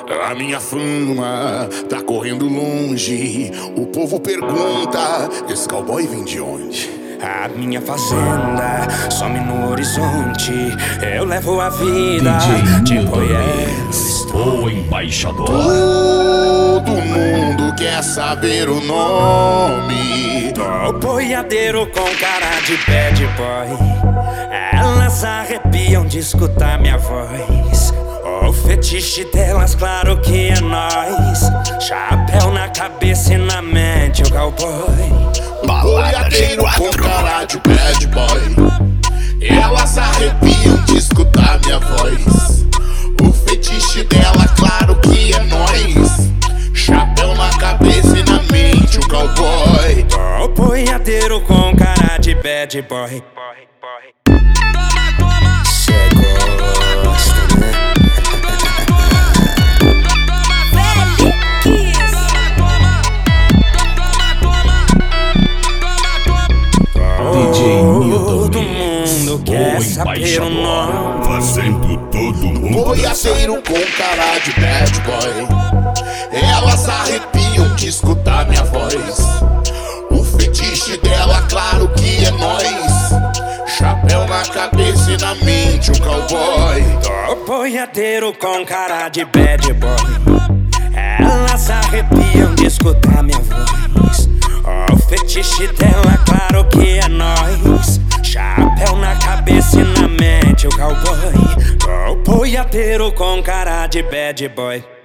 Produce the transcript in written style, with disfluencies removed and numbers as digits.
A minha fama tá correndo longe. O povo pergunta: esse cowboy vem de onde? A minha fazenda some no horizonte. Eu levo a vida tipo o embaixador. Todo mundo quer saber o nome. Tô boiadeiro com cara de bad boy. Elas arrepiam de escutar minha voz. O fetiche delas, claro que é nós. Chapéu na cabeça e na mente o cowboy. Boiadeiro com cara de bad boy. Elas arrepiam de escutar minha voz. O fetiche dela, claro que é nós. Chapéu na cabeça e na mente o cowboy. O boiadeiro com cara de bad boy. Cê gosta, né? Todo mundo quer saber o nome. Fazendo todo mundo Boiadeiro com cara de bad boy. Elas arrepiam de escutar minha voz. O fetiche dela, claro que é nós. Chapéu na cabeça e na mente um cowboy. Tô boiadeiro com cara de bad boy. Elas arrepiam de escutar minha voz. O fetiche dela, claro que é nós. Chapéu na cabeça e na mente o cowboy. Tô boiadeiro com cara de bad boy.